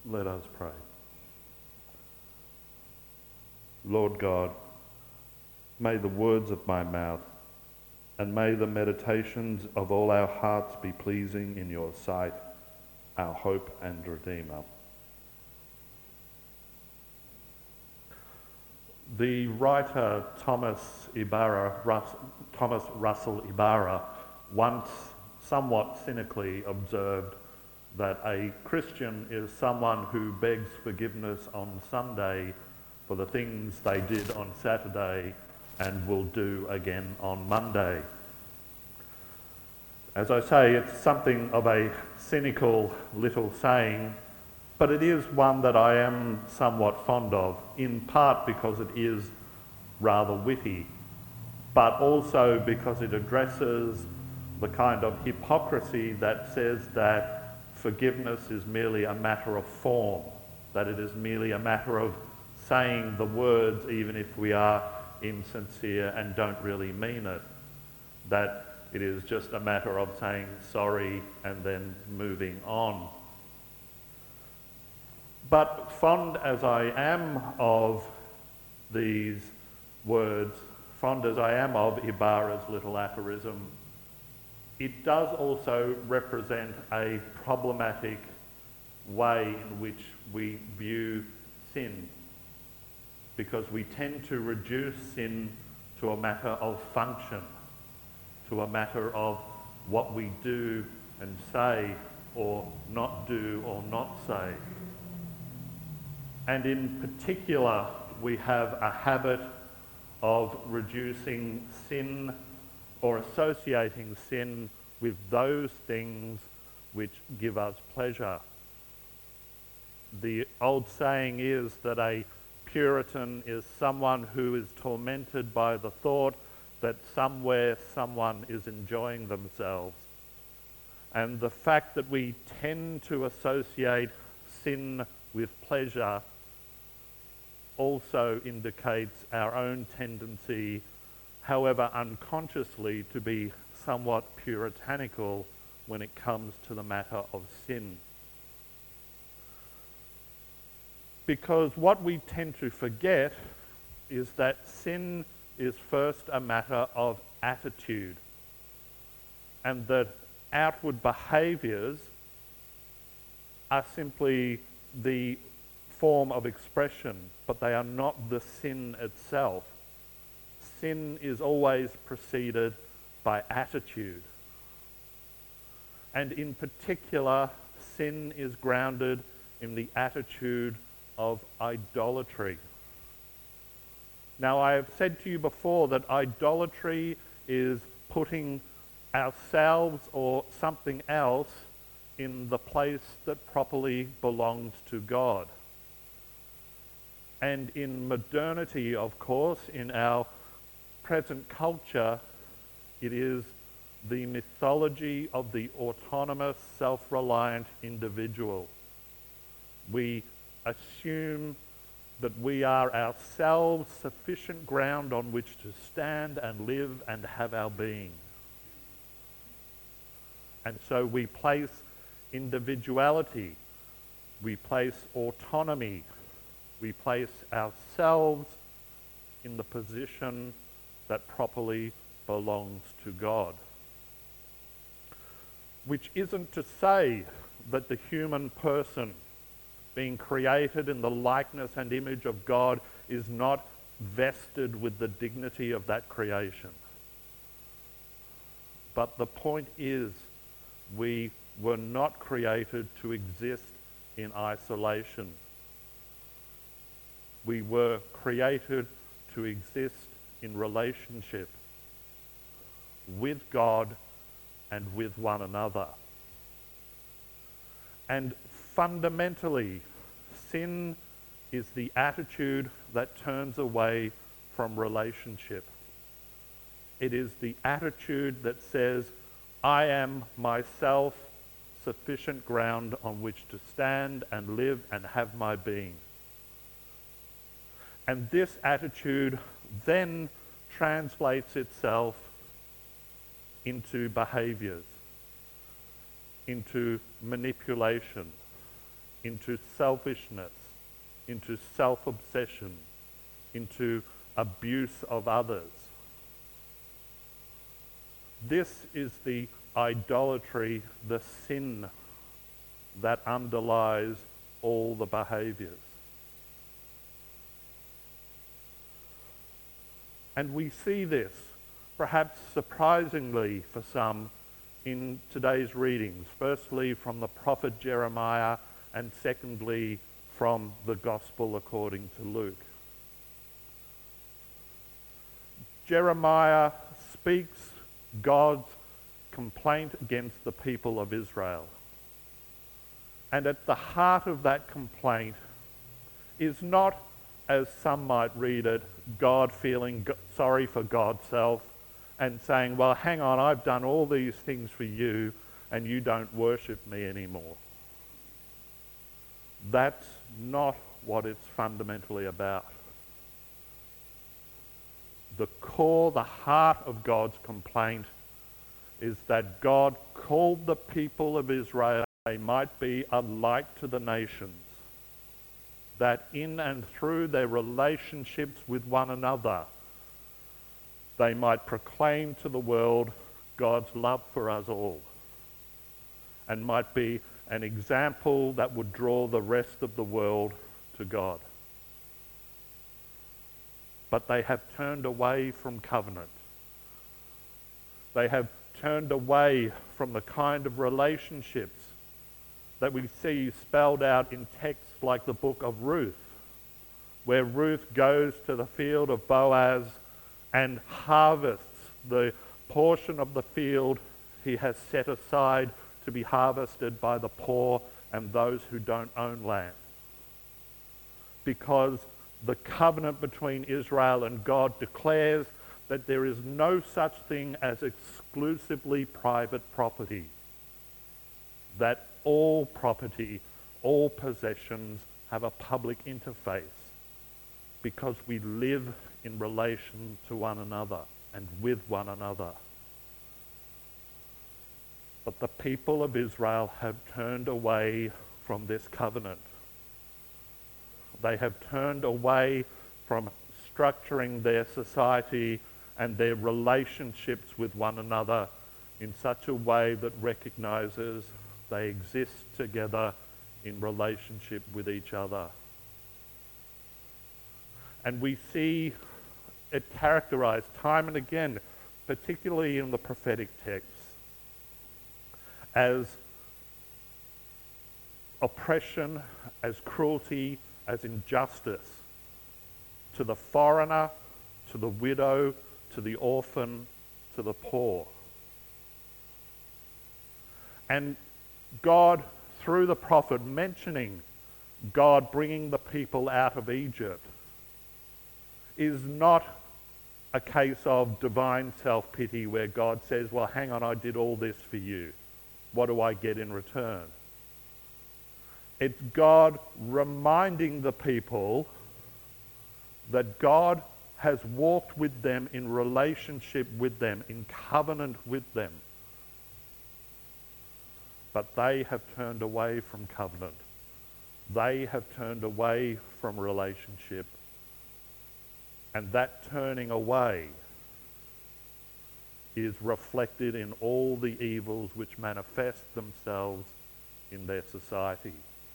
Let us pray. Lord God, may the words of my mouth and may the meditations of all our hearts be pleasing in your sight, our hope and Redeemer. The writer Thomas Russell Ibarra once somewhat cynically observed that a Christian is someone who begs forgiveness on Sunday for the things they did on Saturday and will do again on Monday. As I say, it's something of a cynical little saying, but it is one that I am somewhat fond of, in part because it is rather witty, but also because it addresses the kind of hypocrisy that says that forgiveness is merely a matter of form, that it is merely a matter of saying the words even if we are insincere and don't really mean it, that it is just a matter of saying sorry and then moving on. But fond as I am of these words, fond as I am of Ibarra's little aphorism, it does also represent a problematic way in which we view sin, because we tend to reduce sin to a matter of function, to a matter of what we do and say or not do or not say. And in particular, we have a habit of reducing sin or associating sin with those things which give us pleasure. The old saying is that a Puritan is someone who is tormented by the thought that somewhere someone is enjoying themselves. And the fact that we tend to associate sin with pleasure also indicates our own tendency, however unconsciously, to be somewhat puritanical when it comes to the matter of sin. Because what we tend to forget is that sin is first a matter of attitude, and that outward behaviours are simply the form of expression, but they are not the sin itself. Sin is always preceded by attitude. And in particular, sin is grounded in the attitude of idolatry. Now, I have said to you before that idolatry is putting ourselves or something else in the place that properly belongs to God. And in modernity, of course, in our present culture, it is the mythology of the autonomous, self-reliant individual. We assume that we are ourselves sufficient ground on which to stand and live and have our being. And so we place individuality, we place autonomy, we place ourselves in the position that properly belongs to God. Which isn't to say that the human person, being created in the likeness and image of God, is not vested with the dignity of that creation. But the point is, we were not created to exist in isolation. We were created to exist in relationship with God and with one another. And fundamentally, sin is the attitude that turns away from relationship. It is the attitude that says, I am myself sufficient ground on which to stand and live and have my being. And this attitude then translates itself into behaviours, into manipulation, into selfishness, into self-obsession, into abuse of others. This is the idolatry, the sin that underlies all the behaviours. And we see this, perhaps surprisingly for some, in today's readings. Firstly, from the prophet Jeremiah, and secondly, from the Gospel according to Luke. Jeremiah speaks God's complaint against the people of Israel. And at the heart of that complaint is not, as some might read it, God feeling sorry for God's self and saying, well, hang on, I've done all these things for you and you don't worship me anymore. That's not what it's fundamentally about. The core, the heart of God's complaint is that God called the people of Israel they might be a light to the nations, that in and through their relationships with one another, they might proclaim to the world God's love for us all, and might be an example that would draw the rest of the world to God. But they have turned away from covenant. They have turned away from the kind of relationships that we see spelled out in texts like the book of Ruth, where Ruth goes to the field of Boaz and harvests the portion of the field he has set aside to be harvested by the poor and those who don't own land. Because the covenant between Israel and God declares that there is no such thing as exclusively private property, that all property, all possessions have a public interface, because we live in relation to one another and with one another. But the people of Israel have turned away from this covenant. They have turned away from structuring their society and their relationships with one another in such a way that recognizes they exist together in relationship with each other. And we see it characterized time and again, particularly in the prophetic texts, as oppression, as cruelty, as injustice to the foreigner, to the widow, to the orphan, to the poor. And God, through the prophet, mentioning God bringing the people out of Egypt, is not a case of divine self-pity where God says, well, hang on, I did all this for you. What do I get in return? It's God reminding the people that God has walked with them in relationship with them, in covenant with them. But they have turned away from covenant. They have turned away from relationship. And that turning away is reflected in all the evils which manifest themselves in their society.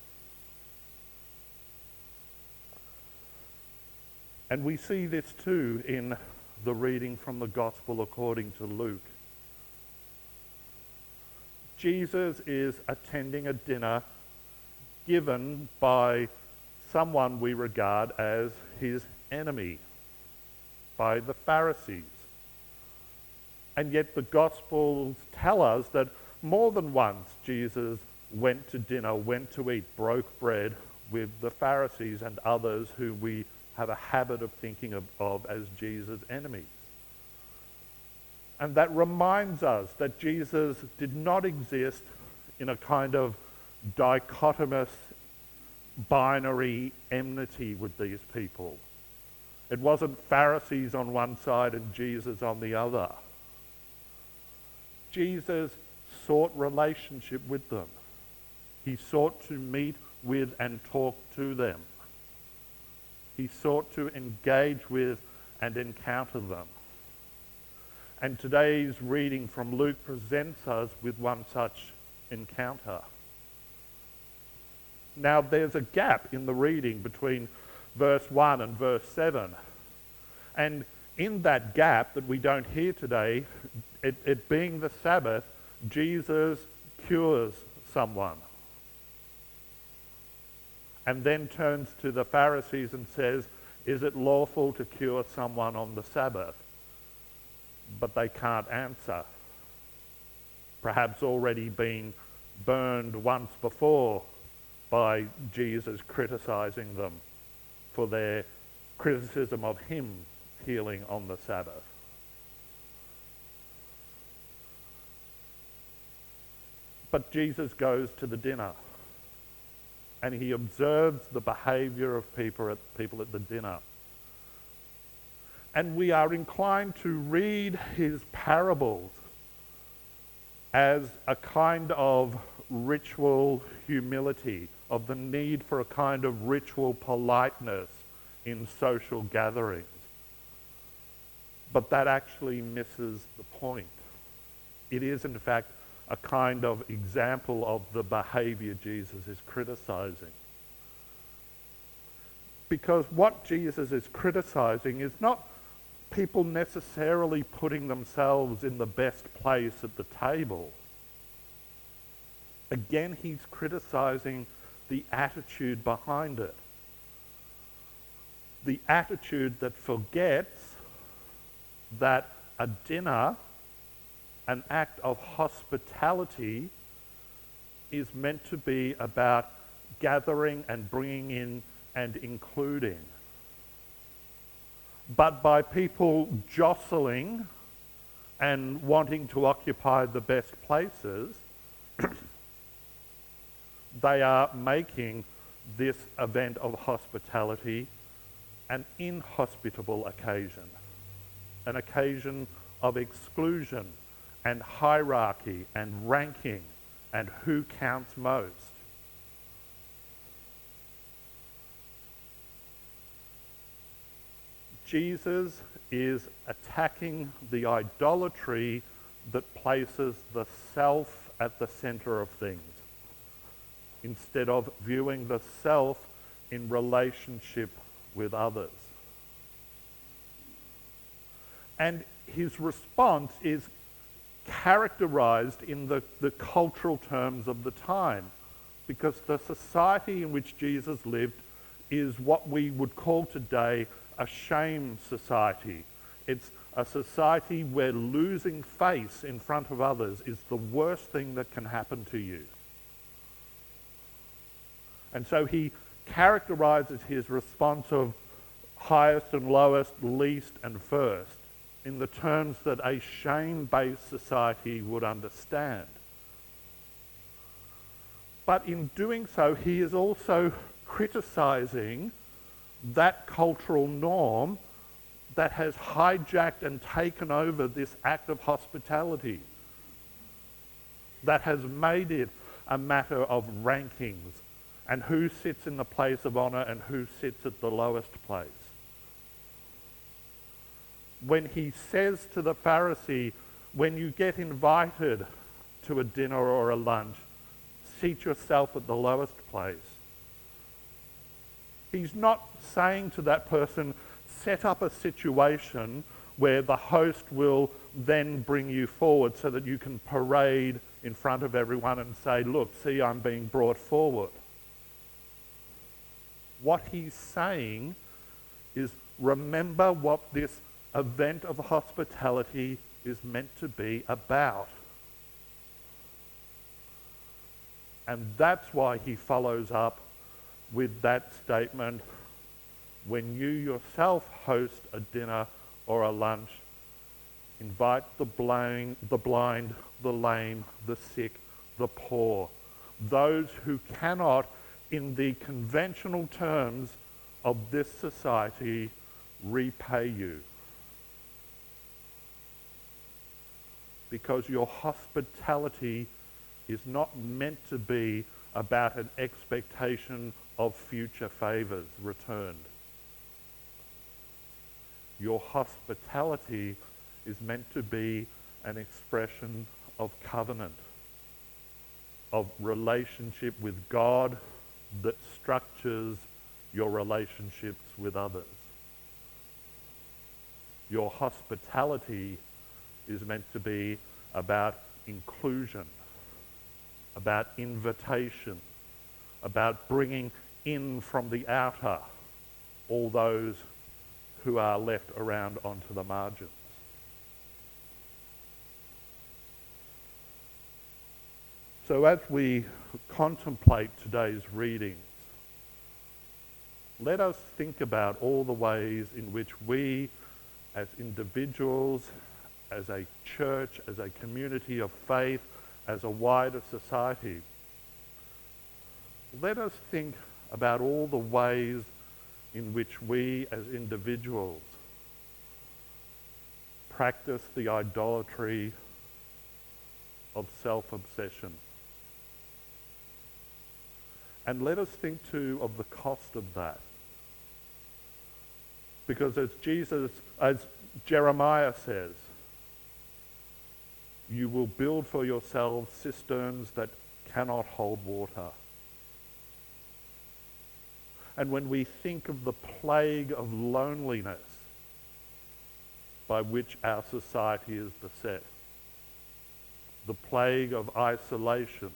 And we see this too in the reading from the Gospel according to Luke. Jesus is attending a dinner given by someone we regard as his enemy, by the Pharisees. And yet the Gospels tell us that more than once Jesus went to dinner, went to eat, broke bread with the Pharisees and others who we have a habit of thinking of as Jesus' enemies. And that reminds us that Jesus did not exist in a kind of dichotomous, binary enmity with these people. It wasn't Pharisees on one side and Jesus on the other. Jesus sought relationship with them. He sought to meet with and talk to them. He sought to engage with and encounter them. And today's reading from Luke presents us with one such encounter. Now, there's a gap in the reading between verse 1 and verse 7. And in that gap that we don't hear today, it being the Sabbath, Jesus cures someone. And then turns to the Pharisees and says, is it lawful to cure someone on the Sabbath? But they can't answer. Perhaps already been burned once before by Jesus criticizing them for their criticism of him healing on the Sabbath. But Jesus goes to the dinner and he observes the behavior of people at the dinner. And we are inclined to read his parables as a kind of ritual humility, of the need for a kind of ritual politeness in social gatherings. But that actually misses the point. It is, in fact, a kind of example of the behavior Jesus is criticizing. Because what Jesus is criticizing is not people necessarily putting themselves in the best place at the table. Again, he's criticizing the attitude behind it. The attitude that forgets that a dinner, an act of hospitality, is meant to be about gathering and bringing in and including. But by people jostling and wanting to occupy the best places, they are making this event of hospitality an inhospitable occasion, an occasion of exclusion and hierarchy and ranking and who counts most. Jesus is attacking the idolatry that places the self at the center of things, instead of viewing the self in relationship with others. And his response is characterized in the cultural terms of the time, because the society in which Jesus lived is what we would call today a shame society. It's a society where losing face in front of others is the worst thing that can happen to you. And so he characterizes his response of highest and lowest, least and first, in the terms that a shame-based society would understand. But in doing so, he is also criticizing that cultural norm that has hijacked and taken over this act of hospitality, that has made it a matter of rankings and who sits in the place of honor and who sits at the lowest place. When he says to the Pharisee, when you get invited to a dinner or a lunch, seat yourself at the lowest place. He's not saying to that person, set up a situation where the host will then bring you forward so that you can parade in front of everyone and say, look, see, I'm being brought forward. What he's saying is, remember what this event of hospitality is meant to be about. And that's why he follows up with that statement, when you yourself host a dinner or a lunch, invite the blind, the lame, the sick, the poor, those who cannot, in the conventional terms of this society, repay you. Because your hospitality is not meant to be about an expectation of future favours returned. Your hospitality is meant to be an expression of covenant, of relationship with God that structures your relationships with others. Your hospitality is meant to be about inclusion, about invitation, about bringing in from the outer all those who are left around onto the margins. So as we contemplate today's readings, let us think about all the ways in which we, as individuals, as a church, as a community of faith, as a wider society, let us think about all the ways in which we as individuals practice the idolatry of self-obsession. And let us think too of the cost of that. Because as Jeremiah says, you will build for yourselves cisterns that cannot hold water. And when we think of the plague of loneliness by which our society is beset, the plague of isolation,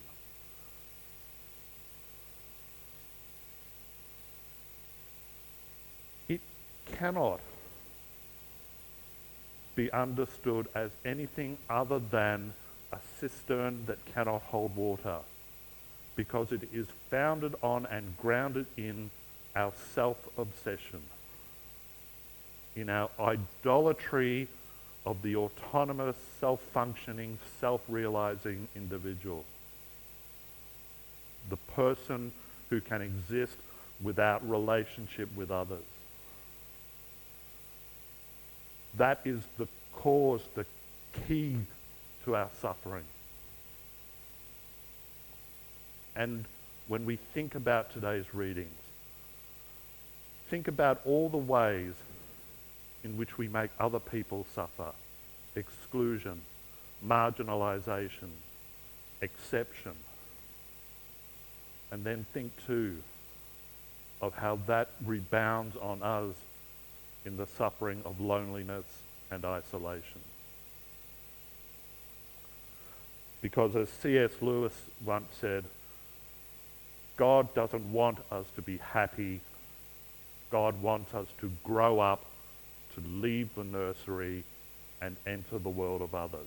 it cannot be understood as anything other than a cistern that cannot hold water, because it is founded on and grounded in our self-obsession, in our idolatry of the autonomous, self-functioning, self-realizing individual. The person who can exist without relationship with others. That is the cause, the key to our suffering. And when we think about today's readings, think about all the ways in which we make other people suffer. Exclusion, marginalization, exception. And then think too of how that rebounds on us in the suffering of loneliness and isolation. Because as C.S. Lewis once said, God doesn't want us to be happy. God wants us to grow up, to leave the nursery and enter the world of others.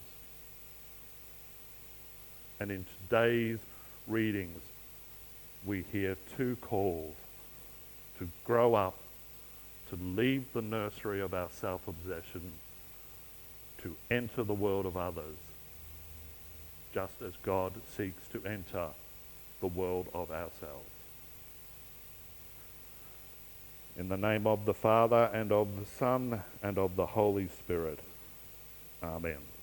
And in today's readings, we hear two calls: to grow up, to leave the nursery of our self-obsession, to enter the world of others, just as God seeks to enter the world of ourselves. In the name of the Father, and of the Son, and of the Holy Spirit. Amen.